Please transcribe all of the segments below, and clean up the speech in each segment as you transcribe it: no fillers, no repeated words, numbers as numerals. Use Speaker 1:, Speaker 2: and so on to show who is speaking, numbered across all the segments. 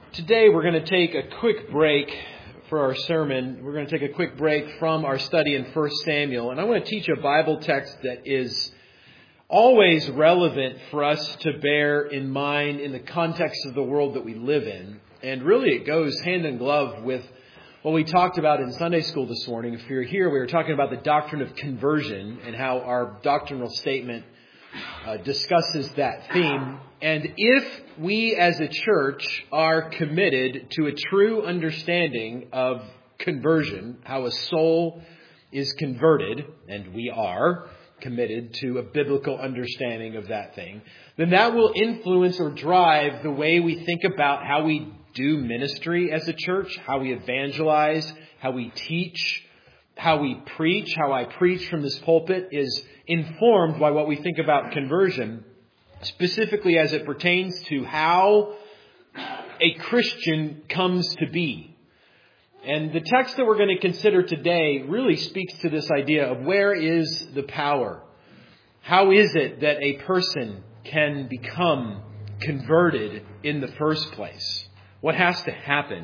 Speaker 1: Today we're going to take a quick break for our sermon. We're going to take a quick break from our study in 1 Samuel. And I want to teach a Bible text that is always relevant for us to bear in mind in the context of the world that we live in. And really it goes hand in glove with what we talked about in Sunday school this morning. If you're here, we were talking about the doctrine of conversion and how our doctrinal statement discusses that theme. And if we as a church are committed to a true understanding of conversion, how a soul is converted, and we are committed to a biblical understanding of that thing, then that will influence or drive the way we think about how we do ministry as a church, how we evangelize, how we teach, how we preach. How I preach from this pulpit is informed by what we think about conversion, specifically as it pertains to how a Christian comes to be. And the text that we're going to consider today really speaks to this idea of where is the power? How is it that a person can become converted in the first place? What has to happen?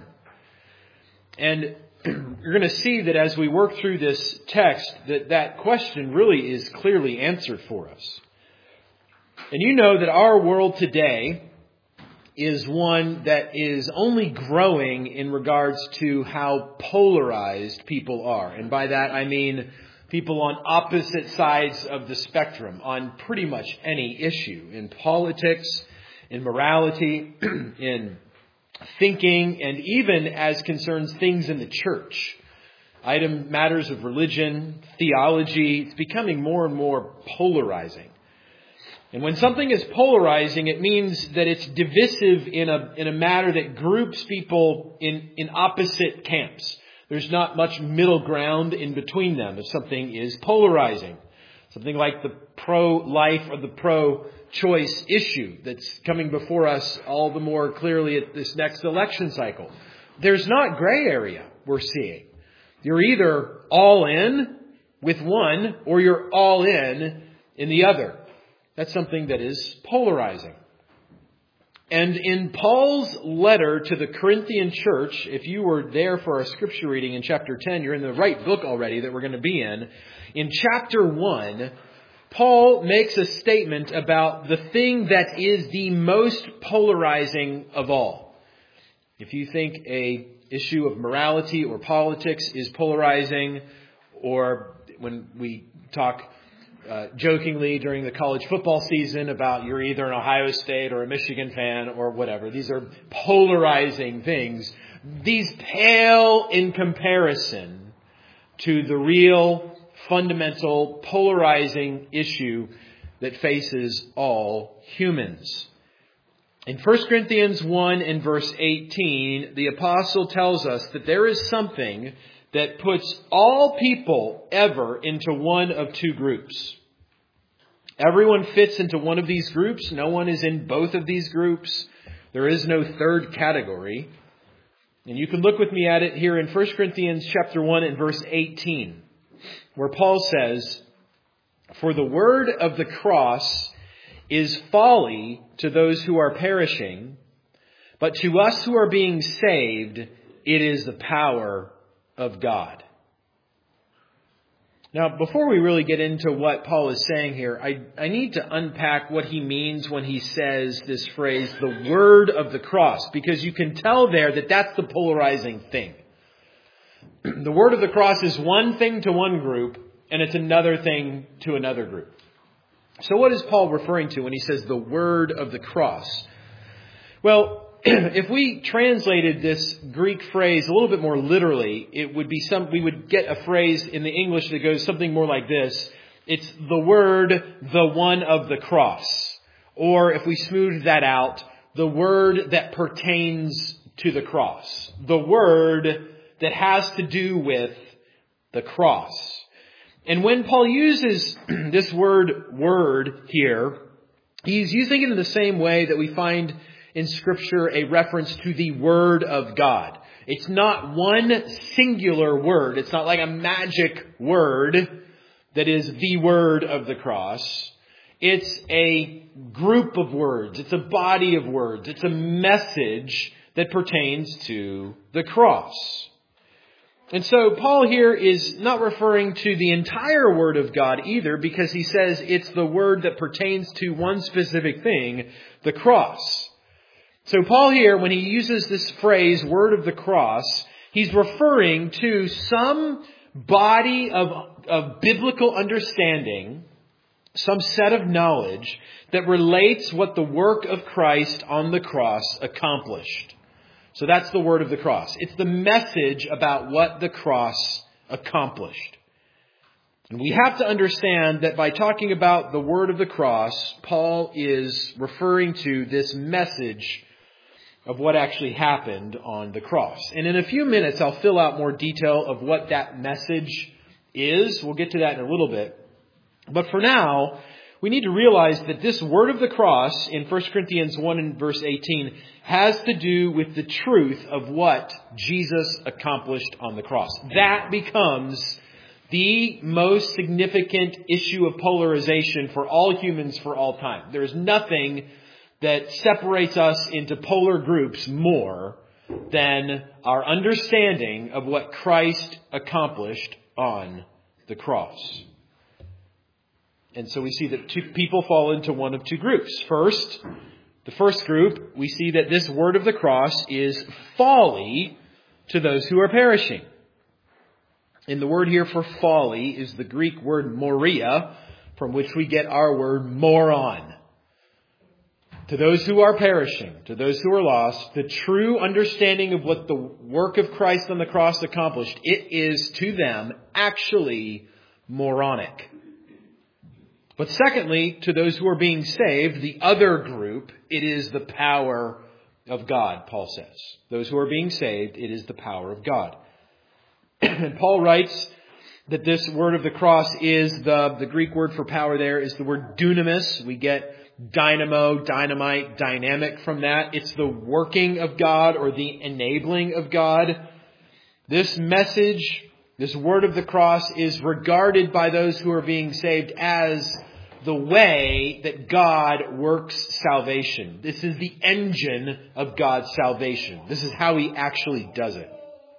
Speaker 1: And you're going to see that as we work through this text, that question really is clearly answered for us. And you know that our world today is one that is only growing in regards to how polarized people are. And by that I mean people on opposite sides of the spectrum on pretty much any issue. In politics, in morality, in thinking, and even as concerns things in the church. Matters of religion, theology, it's becoming more and more polarizing. And when something is polarizing, it means that it's divisive in a matter that groups people in opposite camps. There's not much middle ground in between them if something is polarizing. Something like the pro-life or the pro-choice issue that's coming before us all the more clearly at this next election cycle. There's not gray area we're seeing. You're either all in with one or you're all in the other. That's something that is polarizing. And in Paul's letter to the Corinthian church, if you were there for our scripture reading in chapter 10, you're in the right book already that we're going to be in. In chapter 1, Paul makes a statement about the thing that is the most polarizing of all. If you think a issue of morality or politics is polarizing, or when we talk jokingly during the college football season about you're either an Ohio State or a Michigan fan or whatever. These are polarizing things. These pale in comparison to the real fundamental polarizing issue that faces all humans. In 1 Corinthians 1 and verse 18, the apostle tells us that there is something that puts all people ever into one of two groups. Everyone fits into one of these groups. No one is in both of these groups. There is no third category. And you can look with me at it here in 1 Corinthians chapter 1 and verse 18, where Paul says, "For the word of the cross is folly to those who are perishing, but to us who are being saved, it is the power of God." Now, before we really get into what Paul is saying here, I need to unpack what he means when he says this phrase, the word of the cross, because you can tell there that that's the polarizing thing. The word of the cross is one thing to one group, and it's another thing to another group. So what is Paul referring to when he says the word of the cross? Well, if we translated this Greek phrase a little bit more literally, it would be we would get a phrase in the English that goes something more like this. It's the word, the one of the cross. Or if we smooth that out, the word that pertains to the cross. The word that has to do with the cross. And when Paul uses this word here, he's using it in the same way that we find in Scripture a reference to the Word of God. It's not one singular word. It's not like a magic word that is the word of the cross. It's a group of words. It's a body of words. It's a message that pertains to the cross. And so Paul here is not referring to the entire Word of God either, because he says it's the Word that pertains to one specific thing, the cross. So Paul here, when he uses this phrase, Word of the cross, he's referring to some body of biblical understanding, some set of knowledge that relates what the work of Christ on the cross accomplished. So that's the word of the cross. It's the message about what the cross accomplished. And we have to understand that by talking about the word of the cross, Paul is referring to this message of what actually happened on the cross. And in a few minutes, I'll fill out more detail of what that message is. We'll get to that in a little bit. But for now, we need to realize that this word of the cross in 1 Corinthians 1 and verse 18 has to do with the truth of what Jesus accomplished on the cross. That becomes the most significant issue of polarization for all humans for all time. There is nothing that separates us into polar groups more than our understanding of what Christ accomplished on the cross. And so we see that two people fall into one of two groups. First, the first group, we see that this word of the cross is folly to those who are perishing. And the word here for folly is the Greek word moria, from which we get our word moron. To those who are perishing, to those who are lost, the true understanding of what the work of Christ on the cross accomplished, it is to them actually moronic. But secondly, to those who are being saved, the other group, it is the power of God, Paul says. Those who are being saved, it is the power of God. And Paul writes that this word of the cross is the Greek word for power there is the word dunamis. We get dynamo, dynamite, dynamic from that. It's the working of God or the enabling of God. This message, this word of the cross is regarded by those who are being saved as the way that God works salvation. This is the engine of God's salvation. This is how He actually does it.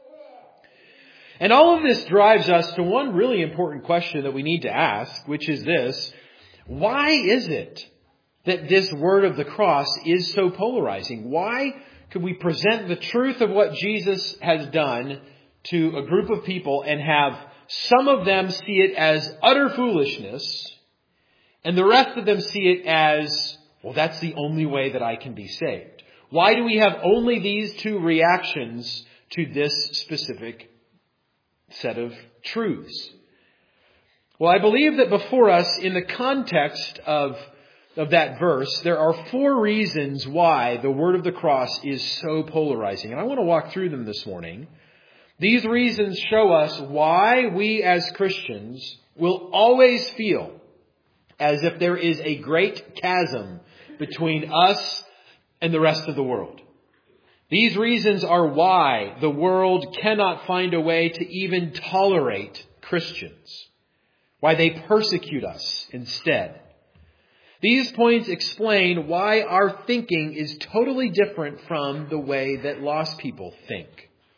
Speaker 1: And all of this drives us to one really important question that we need to ask, which is this: why is it that this word of the cross is so polarizing? Why could we present the truth of what Jesus has done to a group of people and have some of them see it as utter foolishness and the rest of them see it as, well, that's the only way that I can be saved? Why do we have only these two reactions to this specific set of truths? Well, I believe that before us, in the context of that verse, there are 4 reasons why the word of the cross is so polarizing. And I want to walk through them this morning. These reasons show us why we as Christians will always feel as if there is a great chasm between us and the rest of the world. These reasons are why the world cannot find a way to even tolerate Christians, why they persecute us instead. These points explain why our thinking is totally different from the way that lost people think.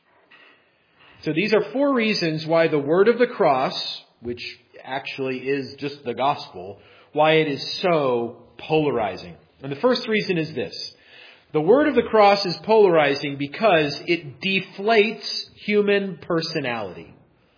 Speaker 1: So these are 4 reasons why the word of the cross, which actually is just the gospel, why it is so polarizing. And the first reason is this: the word of the cross is polarizing because it deflates human personality.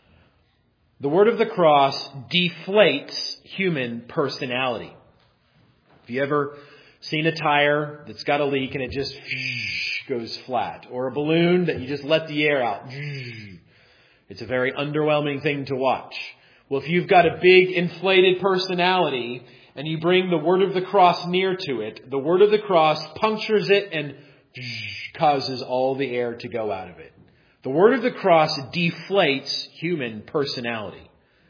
Speaker 1: The word of the cross deflates human personality. Have you ever seen a tire that's got a leak and it just goes flat? Or a balloon that you just let the air out? It's a very underwhelming thing to watch. Well, if you've got a big inflated personality and you bring the word of the cross near to it, the word of the cross punctures it and causes all the air to go out of it. The word of the cross deflates human personality.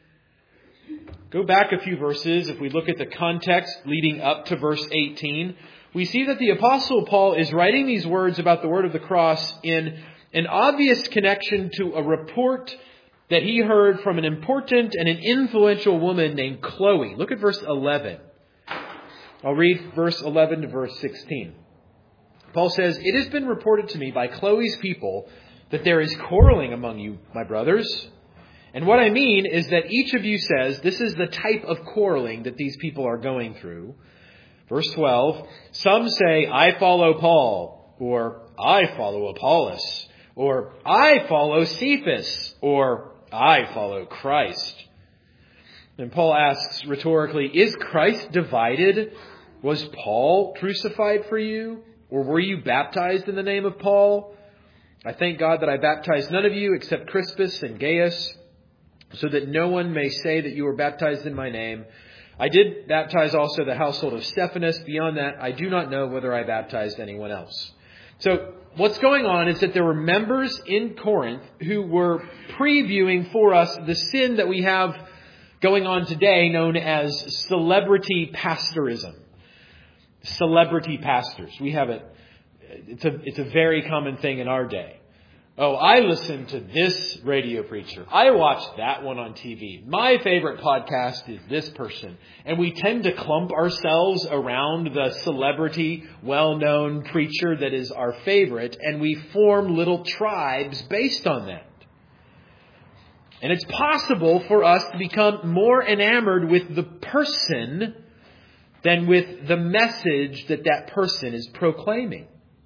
Speaker 1: Go back a few verses. If we look at the context leading up to verse 18, we see that the Apostle Paul is writing these words about the word of the cross in an obvious connection to a report that he heard from an important and an influential woman named Chloe. Look at verse 11. I'll read verse 11 to verse 16. Paul says, "It has been reported to me by Chloe's people that there is quarreling among you, my brothers. And what I mean is that each of you says, this is the type of quarreling that these people are going through. Verse 12, some say, I follow Paul, or I follow Apollos, or I follow Cephas, or I follow Christ." And Paul asks rhetorically, is Christ divided? Was Paul crucified for you? Or were you baptized in the name of Paul? I thank God that I baptized none of you except Crispus and Gaius, so that no one may say that you were baptized in my name. I did baptize also the household of Stephanas. Beyond that, I do not know whether I baptized anyone else. So what's going on is that there were members in Corinth who were previewing for us the sin that we have going on today known as celebrity pastorism. Celebrity pastors. We have it. It's a very common thing in our day. Oh, I listen to this radio preacher. I watch that one on TV. My favorite podcast is this person. And we tend to clump ourselves around the celebrity, well-known preacher that is our favorite, and we form little tribes based on that. And it's possible for us to become more enamored with the person than with the message that that person is proclaiming.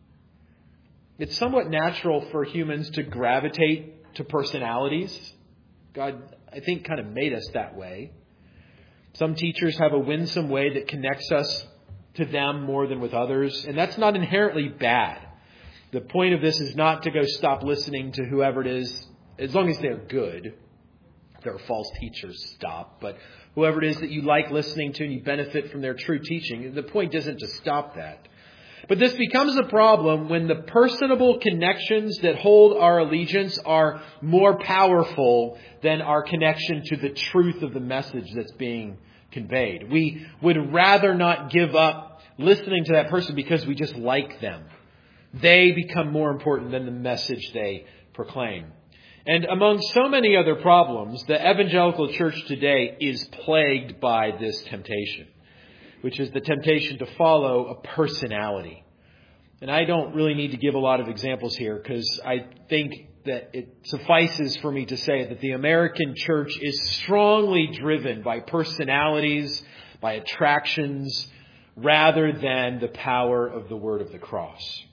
Speaker 1: It's somewhat natural for humans to gravitate to personalities. God, I think, kind of made us that way. Some teachers have a winsome way that connects us to them more than with others, and that's not inherently bad. The point of this is not to go stop listening to whoever it is, as long as they're good. If there are false teachers, stop. But whoever it is that you like listening to and you benefit from their true teaching, the point isn't to stop that. But this becomes a problem when the personable connections that hold our allegiance are more powerful than our connection to the truth of the message that's being conveyed. We would rather not give up listening to that person because we just like them. They become more important than the message they proclaim. And among so many other problems, the evangelical church today is plagued by this temptation, which is the temptation to follow a personality. And I don't really need to give a lot of examples here because I think that it suffices for me to say that the American church is strongly driven by personalities, by attractions, rather than the power of the word of the cross.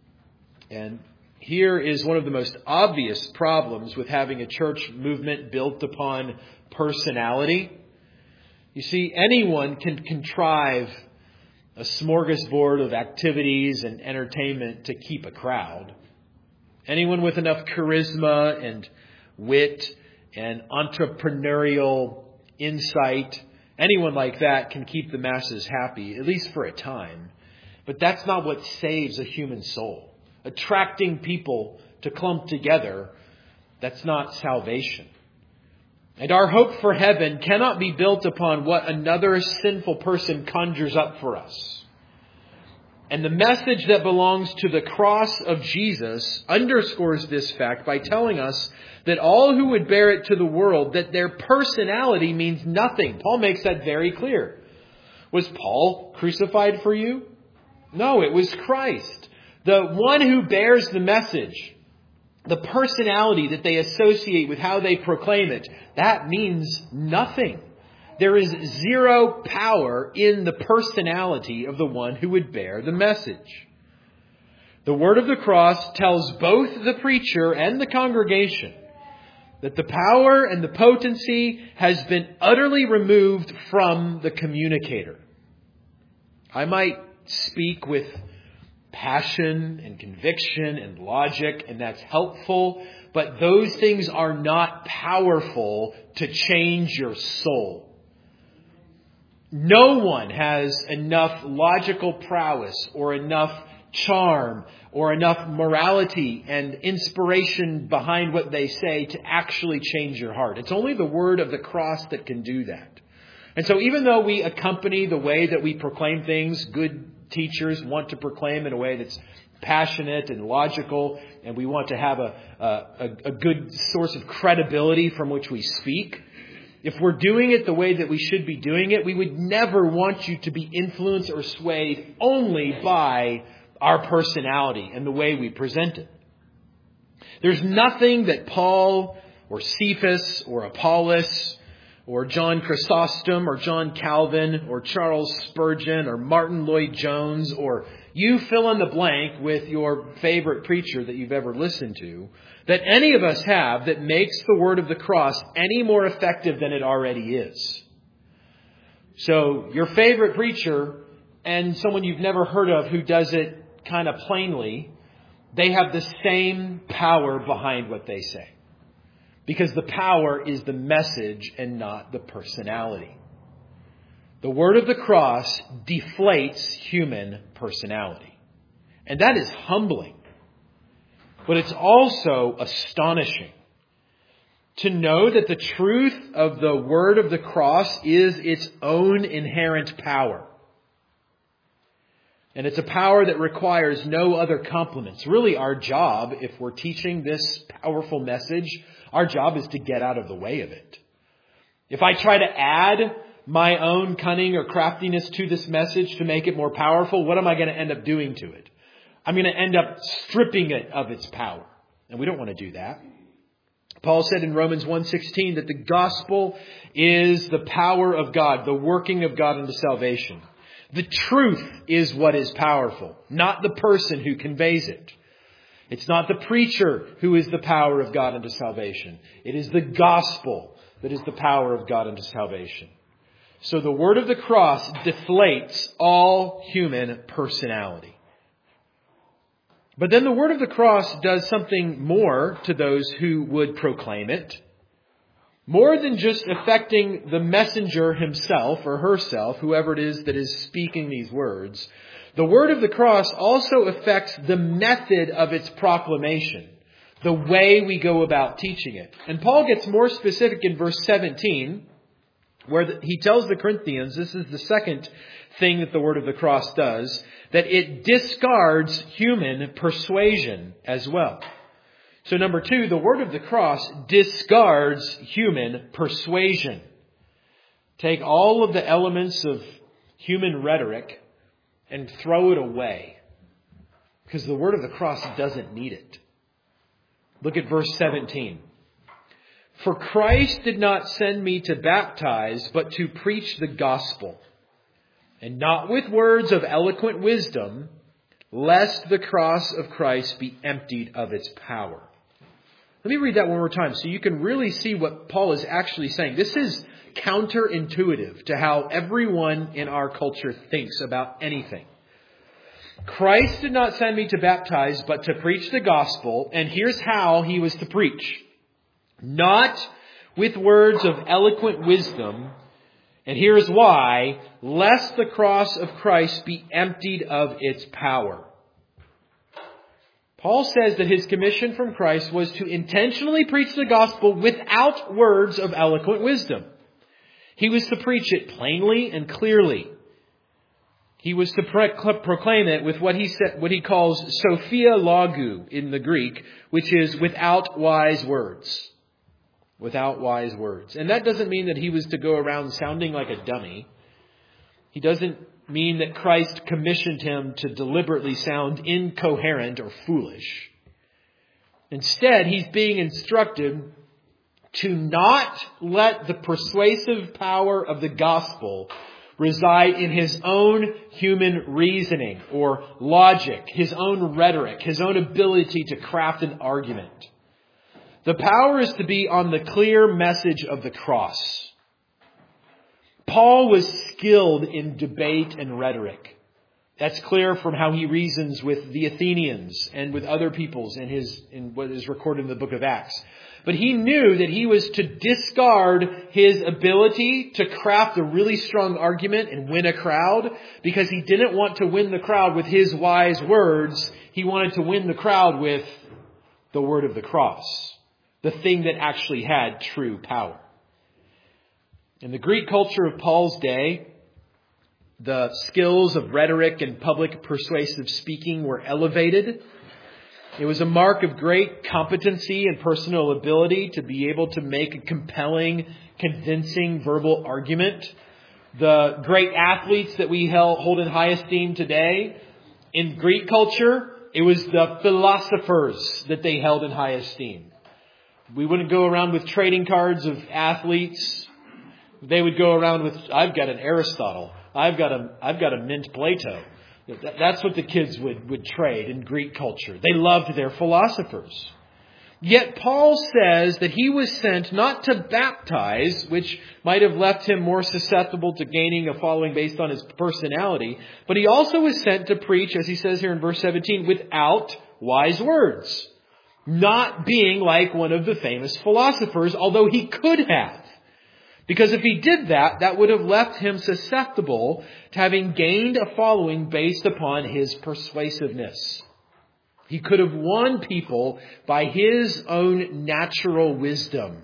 Speaker 1: And here is one of the most obvious problems with having a church movement built upon personality. You see, anyone can contrive a smorgasbord of activities and entertainment to keep a crowd. Anyone with enough charisma and wit and entrepreneurial insight, anyone like that can keep the masses happy, at least for a time. But that's not what saves a human soul. Attracting people to clump together, that's not salvation. And our hope for heaven cannot be built upon what another sinful person conjures up for us. And the message that belongs to the cross of Jesus underscores this fact by telling us that all who would bear it to the world, that their personality means nothing. Paul makes that very clear. Was Paul crucified for you? No, it was Christ. The one who bears the message, the personality that they associate with how they proclaim it, that means nothing. There is zero power in the personality of the one who would bear the message. The word of the cross tells both the preacher and the congregation that the power and the potency has been utterly removed from the communicator. I might speak with passion and conviction and logic, and that's helpful, but those things are not powerful to change your soul. No one has enough logical prowess or enough charm or enough morality and inspiration behind what they say to actually change your heart. It's only the word of the cross that can do that. And so even though we accompany the way that we proclaim things, good teachers want to proclaim in a way that's passionate and logical, and we want to have a good source of credibility from which we speak. If we're doing it the way that we should be doing it, we would never want you to be influenced or swayed only by our personality and the way we present it. There's nothing that Paul or Cephas or Apollos or John Chrysostom or John Calvin or Charles Spurgeon or Martin Lloyd-Jones or you fill in the blank with your favorite preacher that you've ever listened to, that any of us have that makes the word of the cross any more effective than it already is. So your favorite preacher and someone you've never heard of who does it kind of plainly, they have the same power behind what they say. Because the power is the message and not the personality. The word of the cross deflates human personality. And that is humbling. But it's also astonishing to know that the truth of the word of the cross is its own inherent power. And it's a power that requires no other complements. Really, our job, if we're teaching this powerful message, our job is to get out of the way of it. If I try to add my own cunning or craftiness to this message to make it more powerful, what am I going to end up doing to it? I'm going to end up stripping it of its power. And we don't want to do that. Paul said in Romans 1:16 that the gospel is the power of God, the working of God unto salvation. The truth is what is powerful, not the person who conveys it. It's not the preacher who is the power of God unto salvation. It is the gospel that is the power of God unto salvation. So the word of the cross deflates all human personality. But then the word of the cross does something more to those who would proclaim it. More than just affecting the messenger himself or herself, whoever it is that is speaking these words, the word of the cross also affects the method of its proclamation, the way we go about teaching it. And Paul gets more specific in verse 17, where he tells the Corinthians, this is the second thing that the word of the cross does, that it discards human persuasion as well. So number 2, the word of the cross discards human persuasion. Take all of the elements of human rhetoric and throw it away. Because the word of the cross doesn't need it. Look at verse 17. For Christ did not send me to baptize, but to preach the gospel. And not with words of eloquent wisdom, lest the cross of Christ be emptied of its power. Let me read that one more time so you can really see what Paul is actually saying. This is counterintuitive to how everyone in our culture thinks about anything. Christ did not send me to baptize, but to preach the gospel. And here's how he was to preach. Not with words of eloquent wisdom. And here's why. Lest the cross of Christ be emptied of its power. Paul says that his commission from Christ was to intentionally preach the gospel without words of eloquent wisdom. He was to preach it plainly and clearly. He was to proclaim it with what he calls Sophia Logu in the Greek, which is without wise words. Without wise words. And that doesn't mean that he was to go around sounding like a dummy. He doesn't mean that Christ commissioned him to deliberately sound incoherent or foolish. Instead, he's being instructed to not let the persuasive power of the gospel reside in his own human reasoning or logic, his own rhetoric, his own ability to craft an argument. The power is to be on the clear message of the cross. Paul was skilled in debate and rhetoric. That's clear from how he reasons with the Athenians and with other peoples in what is recorded in the book of Acts. But he knew that he was to discard his ability to craft a really strong argument and win a crowd because he didn't want to win the crowd with his wise words. He wanted to win the crowd with the word of the cross, the thing that actually had true power. In the Greek culture of Paul's day, the skills of rhetoric and public persuasive speaking were elevated. It was a mark of great competency and personal ability to be able to make a compelling, convincing verbal argument. The great athletes that we hold in high esteem today In Greek culture, it was the philosophers that they held in high esteem. We wouldn't go around with trading cards of athletes. They would go around with, I've got an Aristotle. I've got a mint Plato. That's what the kids would trade in Greek culture. They loved their philosophers. Yet Paul says that he was sent not to baptize, which might have left him more susceptible to gaining a following based on his personality, but he also was sent to preach, as he says here in verse 17, without wise words. Not being like one of the famous philosophers, although he could have. Because if he did that, that would have left him susceptible to having gained a following based upon his persuasiveness. He could have won people by his own natural wisdom.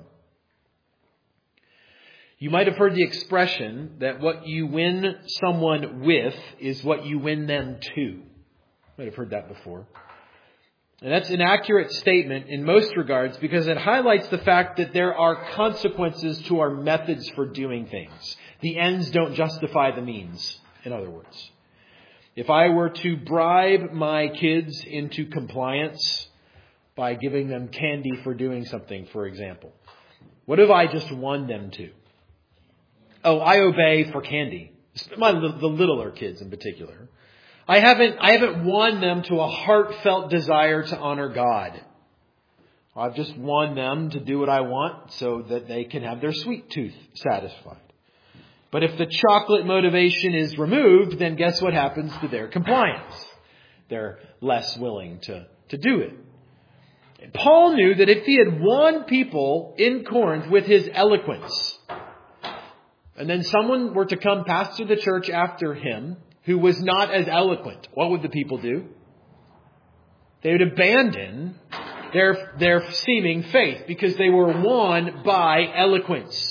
Speaker 1: You might have heard the expression that what you win someone with is what you win them to. You might have heard that before. And that's an accurate statement in most regards because it highlights the fact that there are consequences to our methods for doing things. The ends don't justify the means, in other words. If I were to bribe my kids into compliance by giving them candy for doing something, for example, what have I just won them to? Oh, I obey for candy. The littler kids in particular. I haven't won them to a heartfelt desire to honor God. I've just won them to do what I want so that they can have their sweet tooth satisfied. But if the chocolate motivation is removed, then guess what happens to their compliance? They're less willing to do it. And Paul knew that if he had won people in Corinth with his eloquence, and then someone were to come pastor the church after him who was not as eloquent, what would the people do? They would abandon their seeming faith because they were won by eloquence.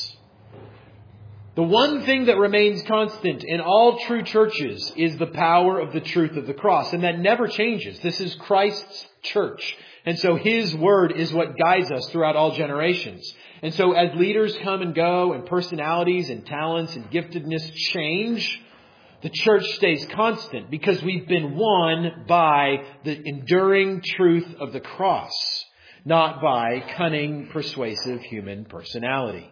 Speaker 1: The one thing that remains constant in all true churches is the power of the truth of the cross. And that never changes. This is Christ's church. And so His word is what guides us throughout all generations. And so as leaders come and go and personalities and talents and giftedness change, the church stays constant because we've been won by the enduring truth of the cross, not by cunning, persuasive human personality.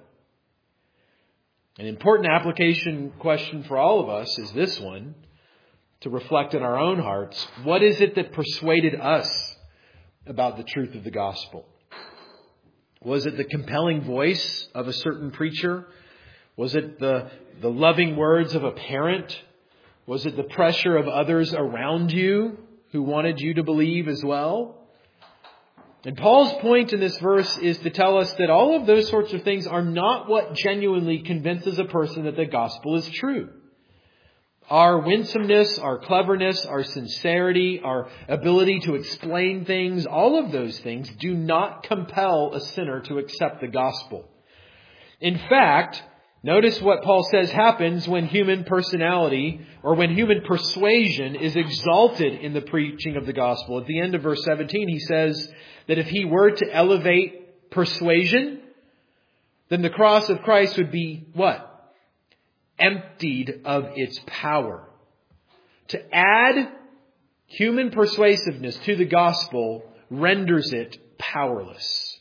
Speaker 1: An important application question for all of us is this one, to reflect in our own hearts. What is it that persuaded us about the truth of the gospel? Was it the compelling voice of a certain preacher? Was it the loving words of a parent? Was it the pressure of others around you who wanted you to believe as well? And Paul's point in this verse is to tell us that all of those sorts of things are not what genuinely convinces a person that the gospel is true. Our winsomeness, our cleverness, our sincerity, our ability to explain things, all of those things do not compel a sinner to accept the gospel. In fact, notice what Paul says happens when human personality or when human persuasion is exalted in the preaching of the gospel. At the end of verse 17, he says that if he were to elevate persuasion, then the cross of Christ would be what? Emptied of its power. To add human persuasiveness to the gospel renders it powerless.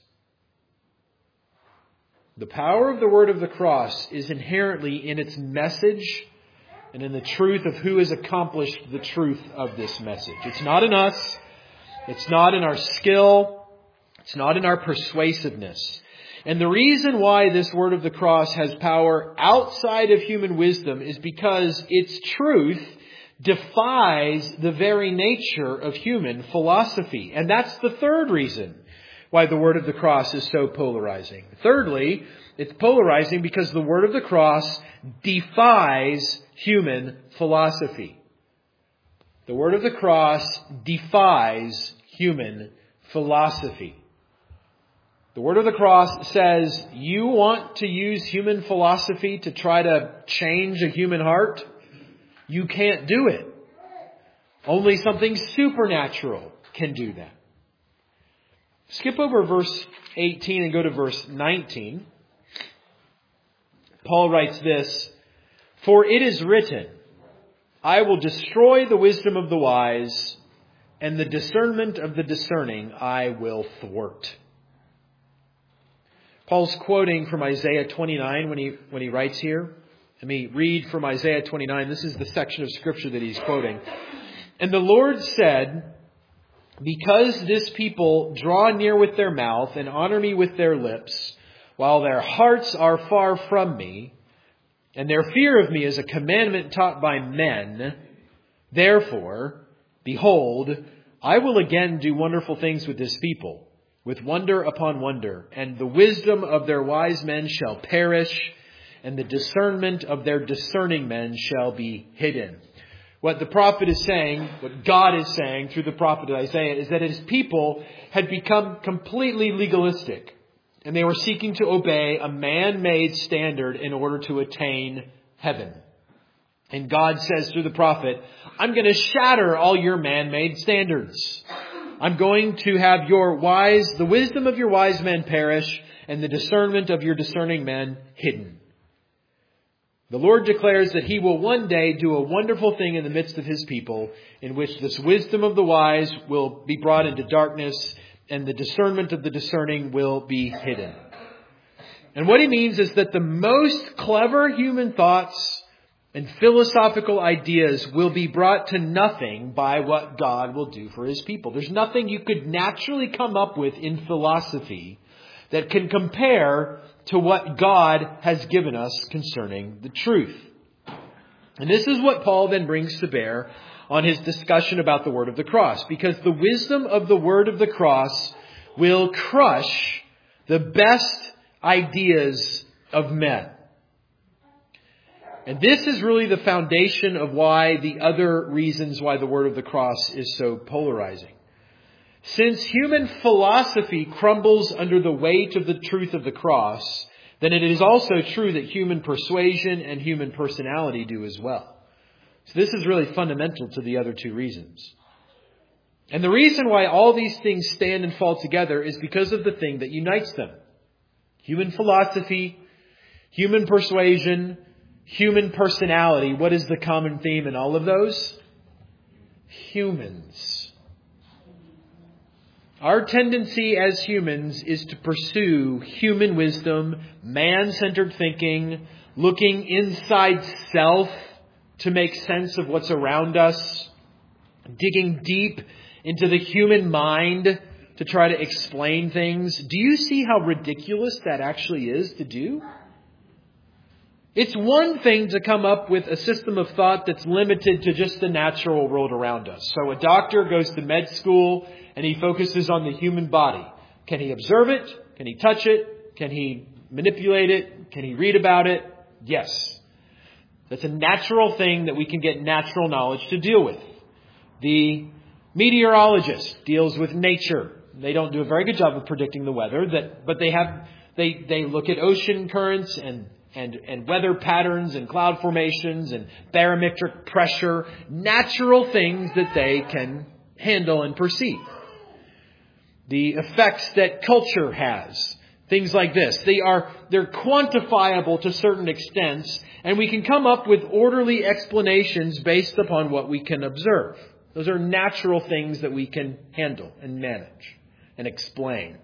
Speaker 1: The power of the word of the cross is inherently in its message and in the truth of who has accomplished the truth of this message. It's not in us. It's not in our skill. It's not in our persuasiveness. And the reason why this word of the cross has power outside of human wisdom is because its truth defies the very nature of human philosophy. And that's the third reason why the word of the cross is so polarizing. Thirdly, it's polarizing because the word of the cross defies human philosophy. The word of the cross defies human philosophy. The word of the cross says, you want to use human philosophy to try to change a human heart? You can't do it. Only something supernatural can do that. Skip over verse 18 and go to verse 19. Paul writes this, "For it is written, I will destroy the wisdom of the wise, and the discernment of the discerning I will thwart. Paul's quoting from Isaiah 29 when he writes here. Let me read from Isaiah 29. This is the section of Scripture that he's quoting. And the Lord said, because this people draw near with their mouth and honor me with their lips, while their hearts are far from me, and their fear of me is a commandment taught by men, therefore, behold, I will again do wonderful things with this people, with wonder upon wonder, and the wisdom of their wise men shall perish, and the discernment of their discerning men shall be hidden. What the prophet is saying, what God is saying through the prophet Isaiah, is that his people had become completely legalistic. And they were seeking to obey a man-made standard in order to attain heaven. And God says through the prophet, I'm going to shatter all your man-made standards. I'm going to have the wisdom of your wise men perish, and the discernment of your discerning men hidden. The Lord declares that he will one day do a wonderful thing in the midst of his people, in which this wisdom of the wise will be brought into darkness, and the discernment of the discerning will be hidden. And what he means is that the most clever human thoughts and philosophical ideas will be brought to nothing by what God will do for his people. There's nothing you could naturally come up with in philosophy that can compare to what God has given us concerning the truth. And this is what Paul then brings to bear on his discussion about the word of the cross, because the wisdom of the word of the cross will crush the best ideas of men. And this is really the foundation of why the other reasons why the word of the cross is so polarizing. Since human philosophy crumbles under the weight of the truth of the cross, then it is also true that human persuasion and human personality do as well. So this is really fundamental to the other two reasons. And the reason why all these things stand and fall together is because of the thing that unites them. Human philosophy, human persuasion, human personality. What is the common theme in all of those? Humans. Our tendency as humans is to pursue human wisdom, man-centered thinking, looking inside self to make sense of what's around us, digging deep into the human mind to try to explain things. Do you see how ridiculous that actually is to do? It's one thing to come up with a system of thought that's limited to just the natural world around us. So a doctor goes to med school and he focuses on the human body. Can he observe it? Can he touch it? Can he manipulate it? Can he read about it? Yes. That's a natural thing that we can get natural knowledge to deal with. The meteorologist deals with nature. They don't do a very good job of predicting the weather, but they look at ocean currents and weather patterns and cloud formations and barometric pressure, natural things that they can handle and perceive. The effects that culture has, things like this, they're quantifiable to certain extents, and we can come up with orderly explanations based upon what we can observe. Those are natural things that we can handle and manage and explain.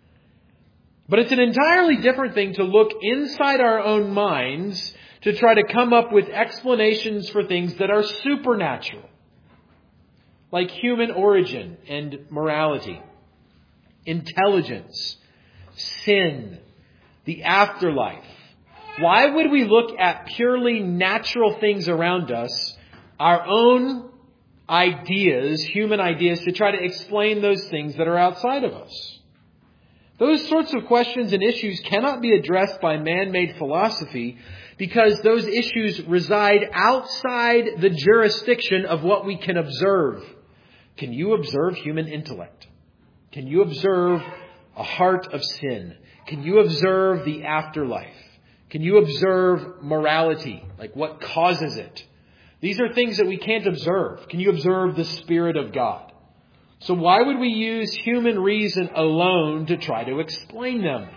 Speaker 1: But it's an entirely different thing to look inside our own minds to try to come up with explanations for things that are supernatural, like human origin and morality, intelligence, sin, the afterlife. Why would we look at purely natural things around us, our own ideas, human ideas, to try to explain those things that are outside of us? Those sorts of questions and issues cannot be addressed by man-made philosophy because those issues reside outside the jurisdiction of what we can observe. Can you observe human intellect? Can you observe a heart of sin? Can you observe the afterlife? Can you observe morality? Like what causes it? These are things that we can't observe. Can you observe the Spirit of God? So why would we use human reason alone to try to explain them?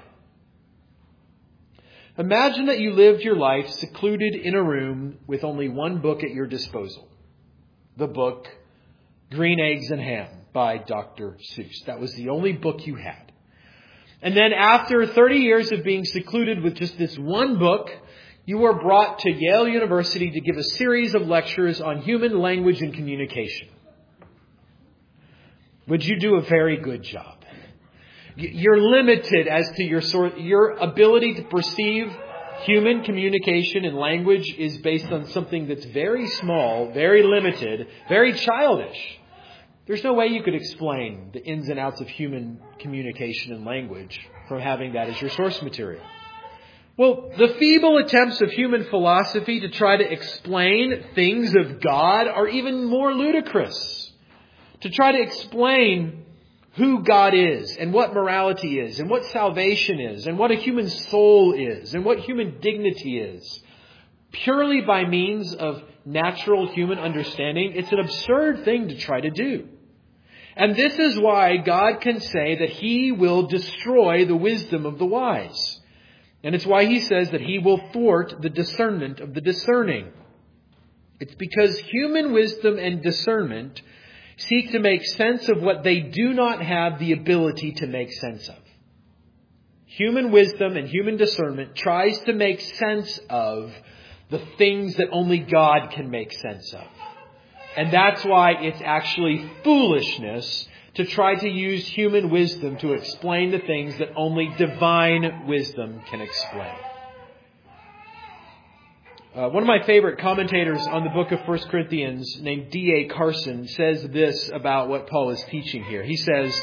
Speaker 1: Imagine that you lived your life secluded in a room with only one book at your disposal. the book Green Eggs and Ham by Dr. Seuss. That was the only book you had. And then after 30 years of being secluded with just this one book, you were brought to Yale University to give a series of lectures on human language and communication. Would you do a very good job? You're limited as to your ability to perceive human communication and language is based on something that's very small, very limited, very childish. There's no way you could explain the ins and outs of human communication and language from having that as your source material. Well, the feeble attempts of human philosophy to try to explain things of God are even more ludicrous. To try to explain who God is and what morality is and what salvation is and what a human soul is and what human dignity is, purely by means of natural human understanding, it's an absurd thing to try to do. And this is why God can say that He will destroy the wisdom of the wise. And it's why He says that He will thwart the discernment of the discerning. It's because human wisdom and discernment seek to make sense of what they do not have the ability to make sense of. Human wisdom and human discernment tries to make sense of the things that only God can make sense of. And that's why it's actually foolishness to try to use human wisdom to explain the things that only divine wisdom can explain. One of my favorite commentators on the book of 1 Corinthians, named D.A. Carson, says this about what Paul is teaching here. He says,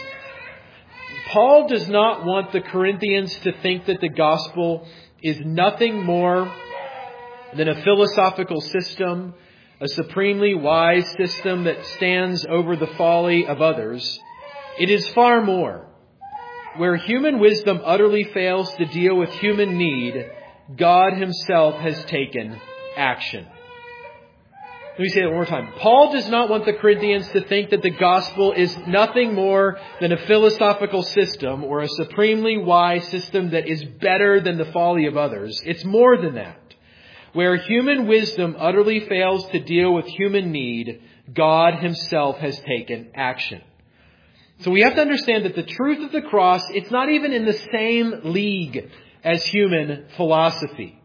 Speaker 1: Paul does not want the Corinthians to think that the gospel is nothing more than a philosophical system, a supremely wise system that stands over the folly of others. It is far more. Where human wisdom utterly fails to deal with human need, God Himself has taken action. Let me say that one more time. Paul does not want the Corinthians to think that the gospel is nothing more than a philosophical system or a supremely wise system that is better than the folly of others. It's more than that. Where human wisdom utterly fails to deal with human need, God Himself has taken action. So we have to understand that the truth of the cross, it's not even in the same league as human philosophy.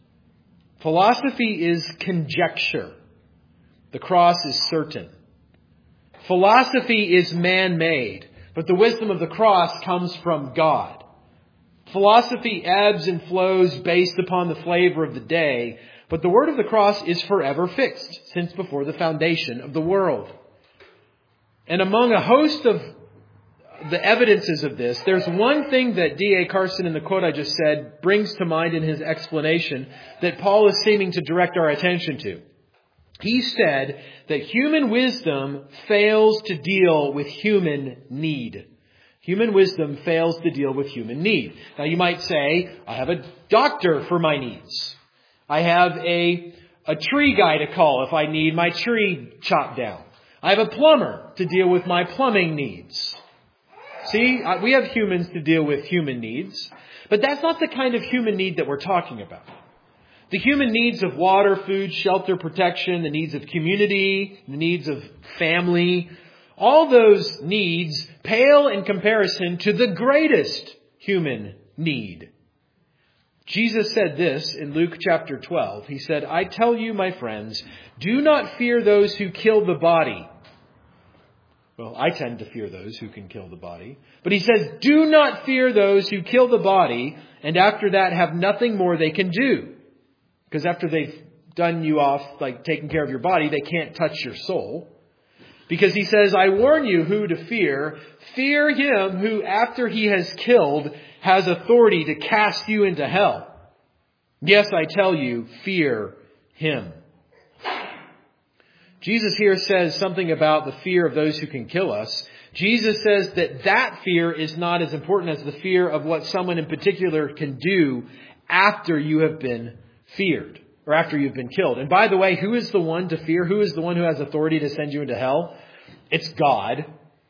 Speaker 1: Philosophy is conjecture. The cross is certain. Philosophy is man-made, but the wisdom of the cross comes from God. Philosophy ebbs and flows based upon the flavor of the day, but the word of the cross is forever fixed since before the foundation of the world. And among a host of the evidences of this, there's one thing that D.A. Carson, in the quote I just said, brings to mind in his explanation that Paul is seeming to direct our attention to. He said that human wisdom fails to deal with human need. Human wisdom fails to deal with human need. Now you might say, I have a doctor for my needs. I have a tree guy to call if I need my tree chopped down. I have a plumber to deal with my plumbing needs. See, we have humans to deal with human needs, but that's not the kind of human need that we're talking about. The human needs of water, food, shelter, protection, the needs of community, the needs of family, all those needs pale in comparison to the greatest human need. Jesus said this in Luke chapter 12. He said, I tell you, my friends, do not fear those who kill the body. Well, I tend to fear those who can kill the body. But he says, do not fear those who kill the body, and after that have nothing more they can do. Because after they've done you off, like taking care of your body, they can't touch your soul. Because he says, I warn you who to fear. Fear him who, after he has killed, has authority to cast you into hell. Yes, I tell you, fear him. Jesus here says something about the fear of those who can kill us. Jesus says that fear is not as important as the fear of what someone in particular can do after you have been feared or after you've been killed. And by the way, who is the one to fear? Who is the one who has authority to send you into hell? It's God.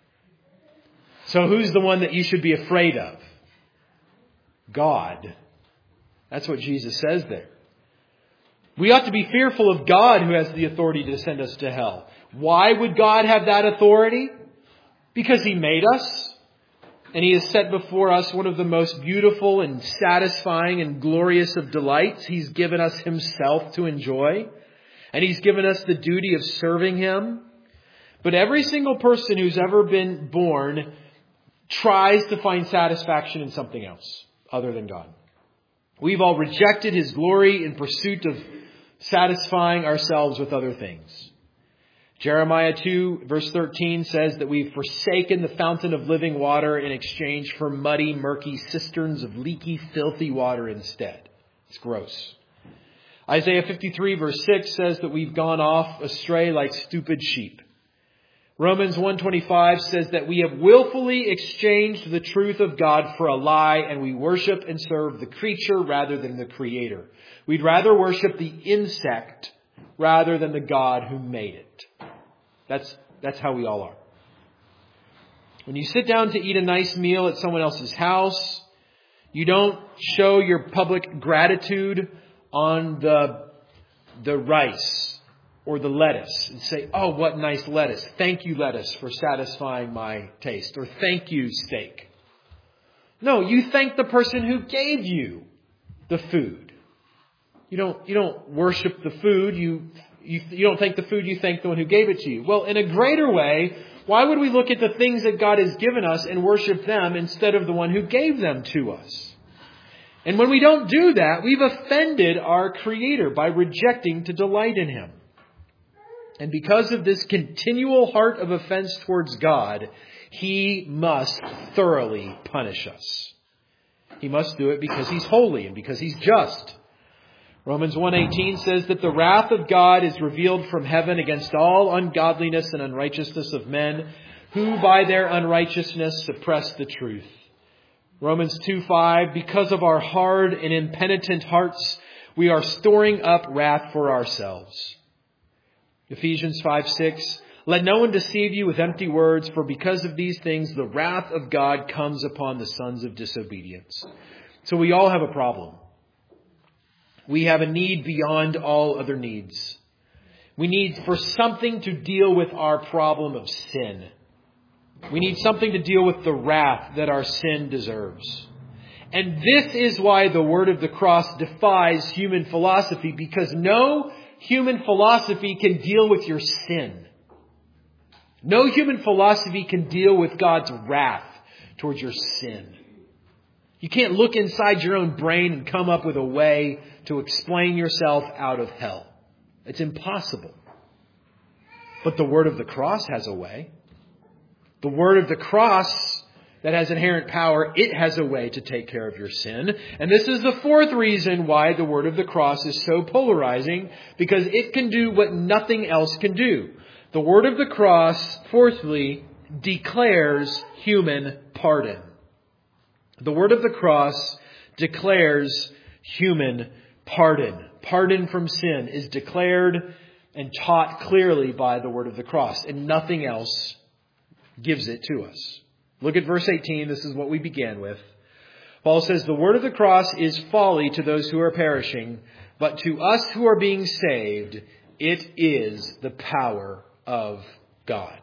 Speaker 1: So who's the one that you should be afraid of? God. That's what Jesus says there. We ought to be fearful of God who has the authority to send us to hell. Why would God have that authority? Because He made us, and He has set before us one of the most beautiful and satisfying and glorious of delights. He's given us Himself to enjoy, and He's given us the duty of serving Him. But every single person who's ever been born tries to find satisfaction in something else other than God. We've all rejected His glory in pursuit of satisfying ourselves with other things. Jeremiah 2 verse 13 says that we've forsaken the fountain of living water in exchange for muddy, murky cisterns of leaky, filthy water instead. It's gross. Isaiah 53 verse 6 says that we've gone off astray like stupid sheep. Romans 1:25 says that we have willfully exchanged the truth of God for a lie, and we worship and serve the creature rather than the Creator. We'd rather worship the insect rather than the God who made it. That's how we all are. When you sit down to eat a nice meal at someone else's house, you don't show your public gratitude on the rice or the lettuce and say, "Oh, what nice lettuce. Thank you, lettuce, for satisfying my taste." Or "Thank you, steak." No, you thank the person who gave you the food. You don't worship the food. You don't thank the food. You thank the one who gave it to you. Well, in a greater way, why would we look at the things that God has given us and worship them instead of the one who gave them to us? And when we don't do that, we've offended our Creator by rejecting to delight in Him. And because of this continual heart of offense towards God, He must thoroughly punish us. He must do it because He's holy and because He's just. Romans 1:18 says that the wrath of God is revealed from heaven against all ungodliness and unrighteousness of men who by their unrighteousness suppress the truth. Romans 2:5, because of our hard and impenitent hearts, we are storing up wrath for ourselves. Ephesians 5:6, let no one deceive you with empty words, for because of these things the wrath of God comes upon the sons of disobedience. So we all have a problem. We have a need beyond all other needs. We need for something to deal with our problem of sin. We need something to deal with the wrath that our sin deserves. And this is why the word of the cross defies human philosophy, because no human philosophy can deal with your sin. No human philosophy can deal with God's wrath towards your sin. You can't look inside your own brain and come up with a way to explain yourself out of hell. It's impossible. But the word of the cross has a way. The word of the cross that has inherent power, it has a way to take care of your sin. And this is the fourth reason why the word of the cross is so polarizing, because it can do what nothing else can do. The word of the cross, fourthly, declares human pardon. The word of the cross declares human pardon. Pardon from sin is declared and taught clearly by the word of the cross, and nothing else gives it to us. Look at verse 18. This is what we began with. Paul says, the word of the cross is folly to those who are perishing, but to us who are being saved, it is the power of God.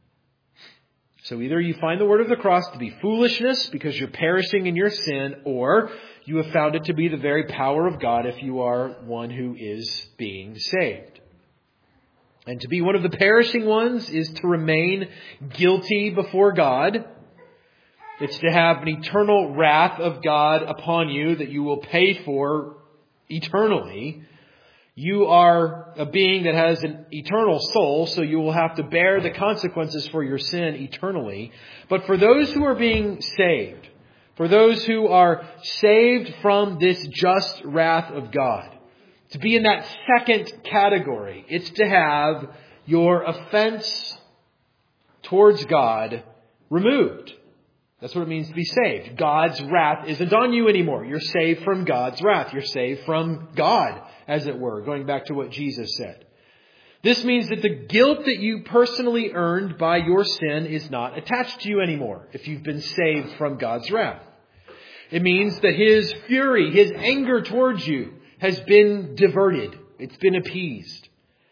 Speaker 1: So either you find the word of the cross to be foolishness because you're perishing in your sin, or you have found it to be the very power of God if you are one who is being saved. And to be one of the perishing ones is to remain guilty before God. It's to have an eternal wrath of God upon you that you will pay for eternally. You are a being that has an eternal soul, so you will have to bear the consequences for your sin eternally. But for those who are being saved, for those who are saved from this just wrath of God, to be in that second category, it's to have your offense towards God removed. That's what it means to be saved. God's wrath isn't on you anymore. You're saved from God's wrath. You're saved from God, as it were, going back to what Jesus said. This means that the guilt that you personally earned by your sin is not attached to you anymore if you've been saved from God's wrath. It means that His fury, His anger towards you has been diverted. It's been appeased.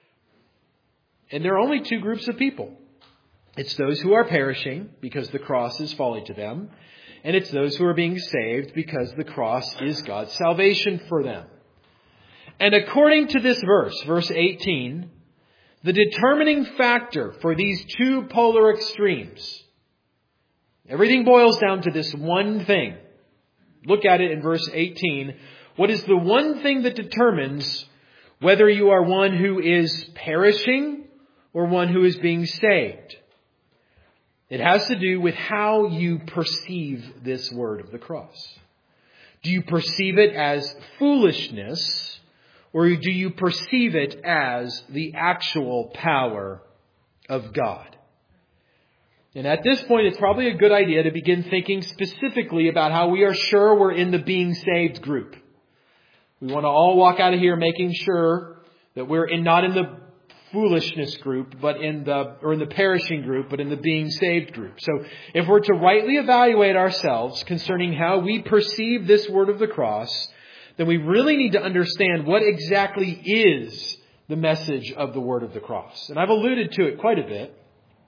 Speaker 1: And there are only two groups of people. It's those who are perishing because the cross is folly to them, and it's those who are being saved because the cross is God's salvation for them. And according to this verse 18, the determining factor for these two polar extremes, everything boils down to this one thing. Look at it in verse 18. What is the one thing that determines whether you are one who is perishing or one who is being saved? It has to do with how you perceive this word of the cross. Do you perceive it as foolishness, or do you perceive it as the actual power of God? And at this point, it's probably a good idea to begin thinking specifically about how we are sure we're in the being saved group. We want to all walk out of here making sure that we're not in the foolishness group, but in the perishing group, but in the being saved group. So if we're to rightly evaluate ourselves concerning how we perceive this word of the cross, then we really need to understand what exactly is the message of the word of the cross. And I've alluded to it quite a bit.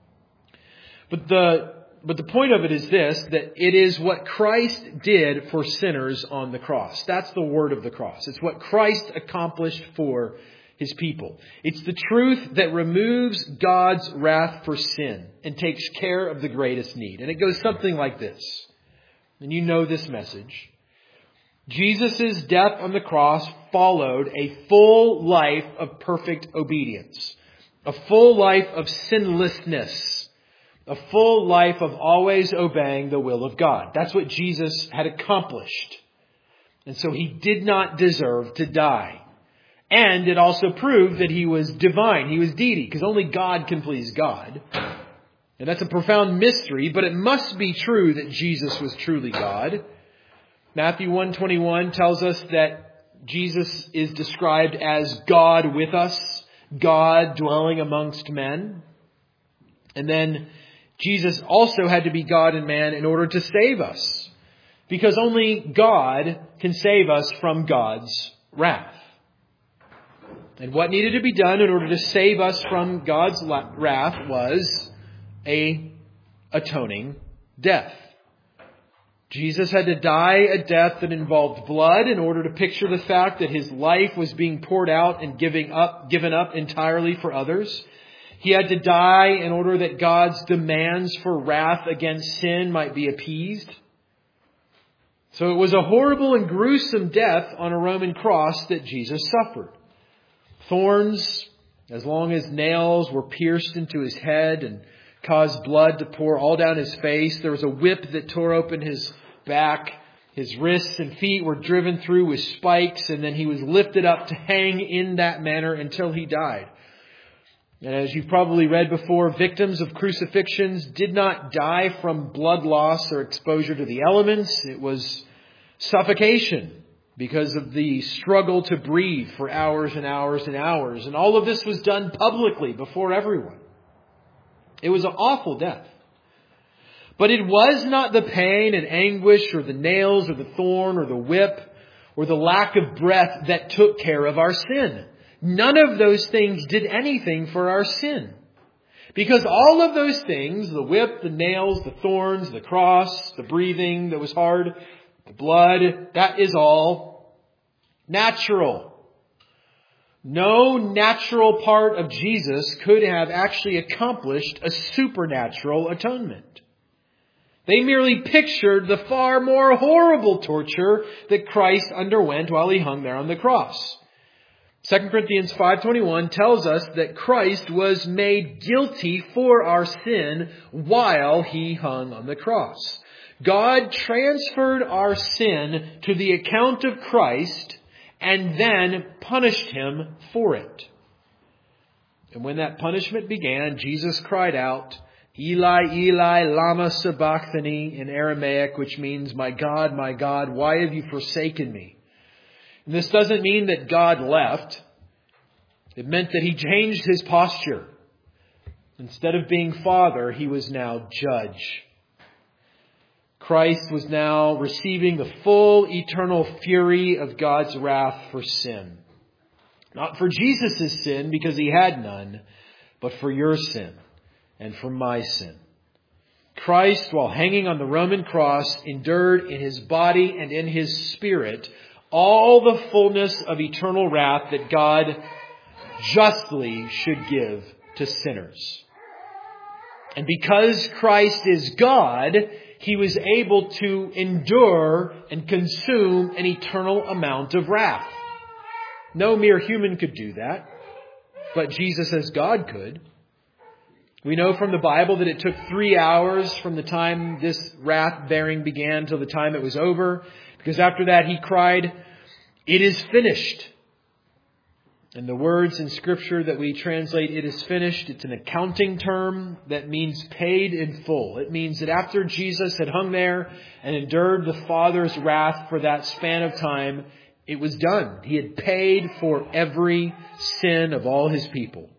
Speaker 1: But the point of it is this, that it is what Christ did for sinners on the cross. That's the word of the cross. It's what Christ accomplished for His people. It's the truth that removes God's wrath for sin and takes care of the greatest need. And it goes something like this. And you know this message. Jesus' death on the cross followed a full life of perfect obedience. A full life of sinlessness. A full life of always obeying the will of God. That's what Jesus had accomplished. And so He did not deserve to die. And it also proved that He was divine. He was deity, because only God can please God. And that's a profound mystery, but it must be true that Jesus was truly God. Matthew 1:21 tells us that Jesus is described as God with us, God dwelling amongst men. And then Jesus also had to be God and man in order to save us, because only God can save us from God's wrath. And what needed to be done in order to save us from God's wrath was an atoning death. Jesus had to die a death that involved blood in order to picture the fact that His life was being poured out and given up entirely for others. He had to die in order that God's demands for wrath against sin might be appeased. So it was a horrible and gruesome death on a Roman cross that Jesus suffered. Thorns, as long as nails, were pierced into His head and caused blood to pour all down His face. There was a whip that tore open His back. His wrists and feet were driven through with spikes, and then He was lifted up to hang in that manner until He died. And as you've probably read before, victims of crucifixions did not die from blood loss or exposure to the elements. It was suffocation, because of the struggle to breathe for hours and hours and hours. And all of this was done publicly before everyone. It was an awful death. But it was not the pain and anguish or the nails or the thorn or the whip or the lack of breath that took care of our sin. None of those things did anything for our sin. Because all of those things, the whip, the nails, the thorns, the cross, the breathing that was hard, the blood, that is all natural. No natural part of Jesus could have actually accomplished a supernatural atonement. They merely pictured the far more horrible torture that Christ underwent while He hung there on the cross. 2 Corinthians 5:21 tells us that Christ was made guilty for our sin while He hung on the cross. God transferred our sin to the account of Christ and then punished Him for it. And when that punishment began, Jesus cried out, Eli, Eli, lama sabachthani, in Aramaic, which means, my God, why have you forsaken me? And this doesn't mean that God left. It meant that He changed His posture. Instead of being Father, He was now Judge. Christ was now receiving the full eternal fury of God's wrath for sin. Not for Jesus' sin, because he had none, but for your sin and for my sin. Christ, while hanging on the Roman cross, endured in his body and in his spirit all the fullness of eternal wrath that God justly should give to sinners. And because Christ is God, he was able to endure and consume an eternal amount of wrath. No mere human could do that, but Jesus as God could. We know from the Bible that it took 3 hours from the time this wrath-bearing began till the time it was over, because after that he cried, "It is finished." And the words in Scripture that we translate, "it is finished," it's an accounting term that means paid in full. It means that after Jesus had hung there and endured the Father's wrath for that span of time, it was done. He had paid for every sin of all his people.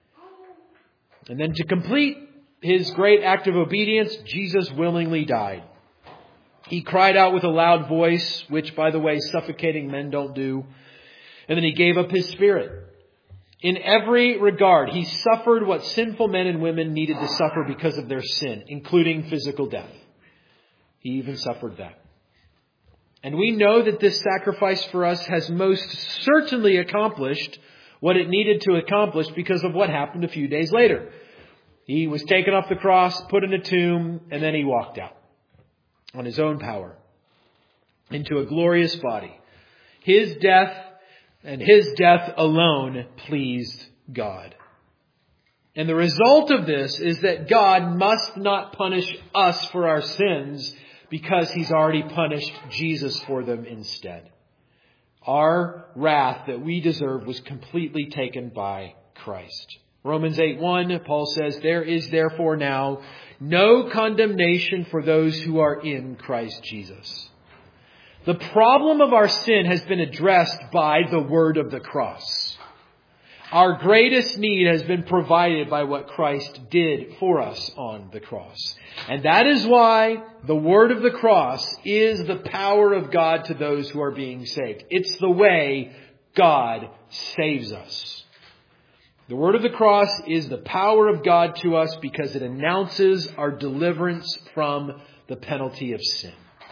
Speaker 1: And then to complete his great act of obedience, Jesus willingly died. He cried out with a loud voice, which, by the way, suffocating men don't do. And then he gave up his spirit. In every regard, he suffered what sinful men and women needed to suffer because of their sin, including physical death. He even suffered that. And we know that this sacrifice for us has most certainly accomplished what it needed to accomplish because of what happened a few days later. He was taken off the cross, put in a tomb, and then he walked out on his own power into a glorious body. His death and his death alone pleased God. And the result of this is that God must not punish us for our sins because he's already punished Jesus for them instead. Our wrath that we deserve was completely taken by Christ. Romans 8:1, Paul says, "There is therefore now no condemnation for those who are in Christ Jesus." The problem of our sin has been addressed by the word of the cross. Our greatest need has been provided by what Christ did for us on the cross. And that is why the word of the cross is the power of God to those who are being saved. It's the way God saves us. The word of the cross is the power of God to us because it announces our deliverance from the penalty of sin.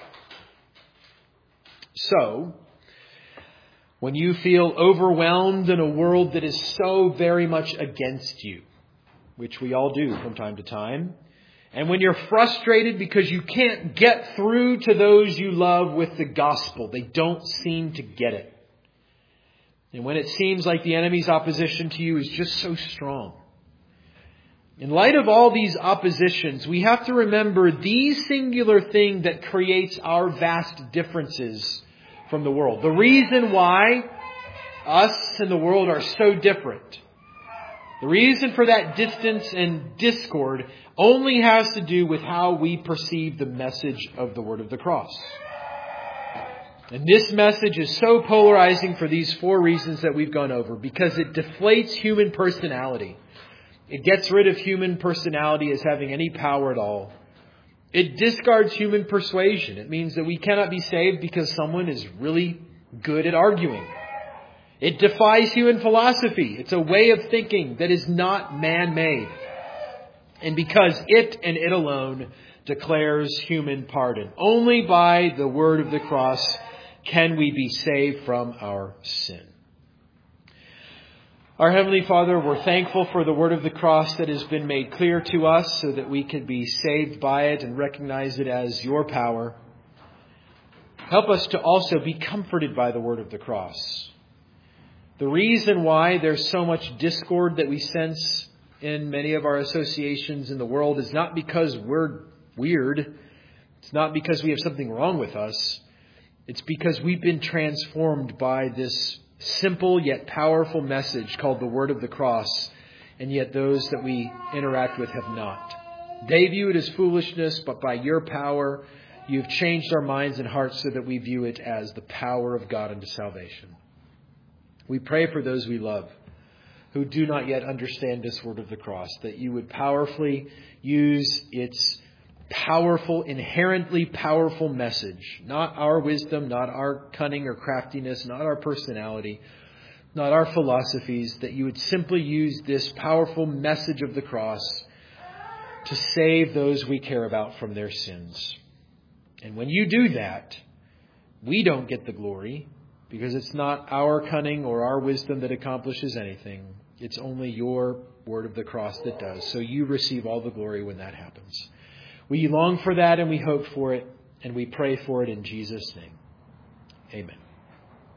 Speaker 1: So, when you feel overwhelmed in a world that is so very much against you, which we all do from time to time, and when you're frustrated because you can't get through to those you love with the gospel, they don't seem to get it. And when it seems like the enemy's opposition to you is just so strong. In light of all these oppositions, we have to remember the singular thing that creates our vast differences from the world. The reason why us and the world are so different. The reason for that distance and discord only has to do with how we perceive the message of the word of the cross. And this message is so polarizing for these 4 reasons that we've gone over, because it deflates human personality. It gets rid of human personality as having any power at all. It discards human persuasion. It means that we cannot be saved because someone is really good at arguing. It defies human philosophy. It's a way of thinking that is not man-made. And because it and it alone declares human pardon. Only by the word of the cross can we be saved from our sin. Our Heavenly Father, we're thankful for the word of the cross that has been made clear to us so that we can be saved by it and recognize it as your power. Help us to also be comforted by the word of the cross. The reason why there's so much discord that we sense in many of our associations in the world is not because we're weird. It's not because we have something wrong with us. It's because we've been transformed by this simple yet powerful message called the word of the cross, and yet those that we interact with have not. They view it as foolishness, but by your power, you've changed our minds and hearts so that we view it as the power of God unto salvation. We pray for those we love who do not yet understand this word of the cross, that you would powerfully use its powerful, inherently powerful message. Not our wisdom, not our cunning or craftiness, not our personality, not our philosophies, that you would simply use this powerful message of the cross to save those we care about from their sins. And when you do that, we don't get the glory, because it's not our cunning or our wisdom that accomplishes anything. It's only your word of the cross that does. So you receive all the glory when that happens. We long for that and we hope for it, and we pray for it in Jesus' name. Amen.